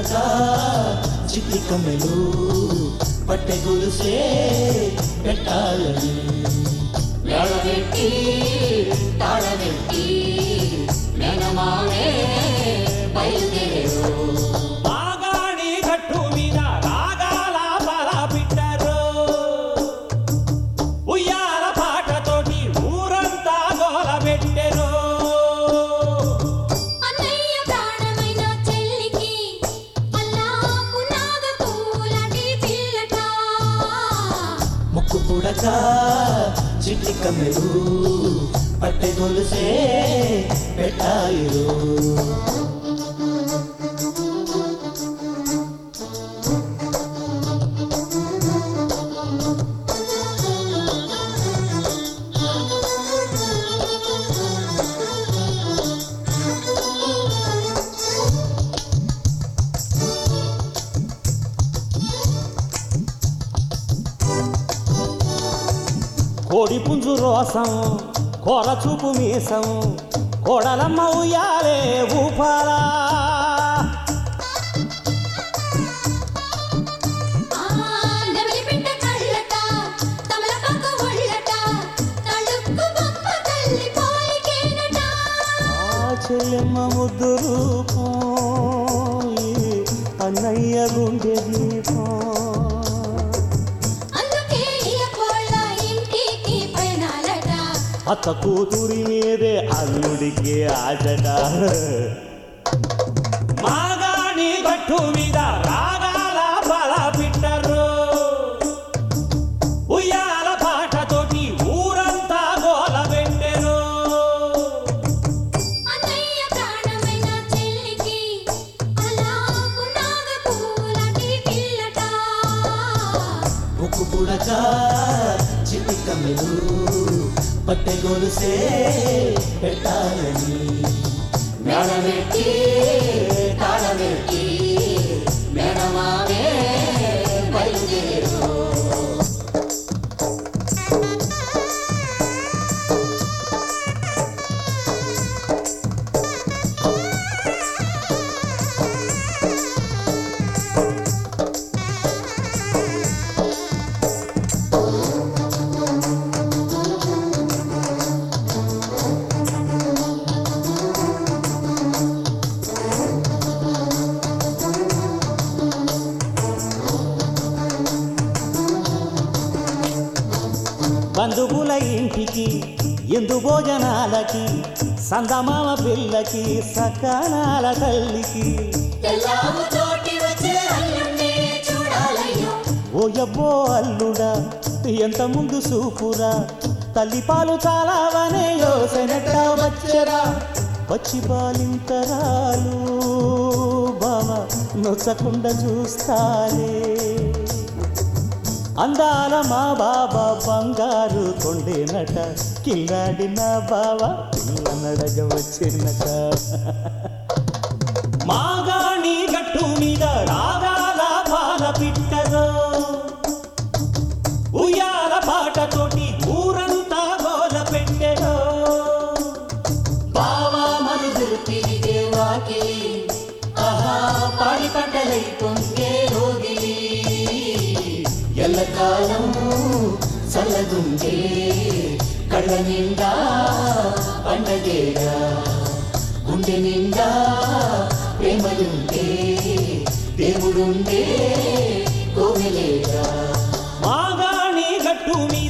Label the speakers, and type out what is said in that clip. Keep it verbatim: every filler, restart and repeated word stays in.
Speaker 1: చిట్టి కమ్మెలు పట్టె గొలుసే పెట్టాలని
Speaker 2: మేళమెట్టి తాళమెట్టి మేనమామే బయలుదేరు
Speaker 3: మాగాణి గట్టు మీద రాగాల బల పిట్టరు ఉయ్యాల పాటతోటి ఊరంతా గోల పెట్టెరు
Speaker 2: అన్నయ్య ప్రాణమైన చెల్లికి అల్లాకు నాగపూలాంటి పిల్లట
Speaker 1: ముక్కు పుడక చిట్టి కమ్మెలు పట్టె గొలుసే పెట్టాయిరు
Speaker 3: కోడి పుంజు రోసం కోర చూపు మీసం కోడలమ్మ ఉయ్యాలే ఊపాలా
Speaker 2: నెమలి పిండ కళ్ళట తమలపాకు ఒళ్ళట తళుక్కు బొమ్మ తల్లి పోలికేనట
Speaker 3: ఆ చెల్లెమ్మ ముద్దు రూపం అన్నయ్య గుండె దీపం
Speaker 2: అందుకే ఈ కోళ్ళ ఇంటికి పైనాలట
Speaker 3: అత్త కూతురి మీదే అల్లుడికి ఆచట మాగాణి గట్టు మీద రాగాల బల పిట్టరు ఉయ్యాల పాటతోటి ఊరంతా గోల పెట్టెరు
Speaker 2: అన్నయ్య ప్రాణమైన చెల్లికి అల్లాకు నాగపూలాంటి పిల్లట
Speaker 1: ముక్కు పుడక చిట్టి కమ్మెలు పట్టె గొలుసే పెట్టాలని
Speaker 2: మేళమెట్టి తాళమెట్టి మేనమామే బయలుదేరు
Speaker 3: బంధువుల ఇంటికి ఎందు భోజనాలకి సందమామ పిల్లకి సకానాల తల్లికి
Speaker 2: తెల్లాము తోటి వచ్చే అల్లుణ్ణి చూడాలయ్యో
Speaker 3: ఓయబ్బో అల్లుడా ఎంత ముందు సూపురా తల్లి పాలు చాలావనే యోసనట్ట వచ్చరా వచ్చి బాలింతరాలు బావ నొచ్చకుండా చూస్తాలే అందాల మా బాబా బంగారు కొండేనట కిల్లాడిన బావా పిల్ల నడగ వచ్చినట మాగాణి గట్టు మీద రాగాల బాల పిట్టరో ఉయ్యాల పాటతోటి ఊరంతా గోల పెట్టెరో
Speaker 1: బావా మనుదురు తిరిగే వాకి ఆహా పాడి పంటలై పొంగే రోగిలి ఎల్లకాలం చల్లగుండే కళ్ళ నిండా పండగేరా గుండె నిండా ప్రేమలుండే దేవుడుండే కోవెలేరా
Speaker 3: మాగాణి గట్టు మీద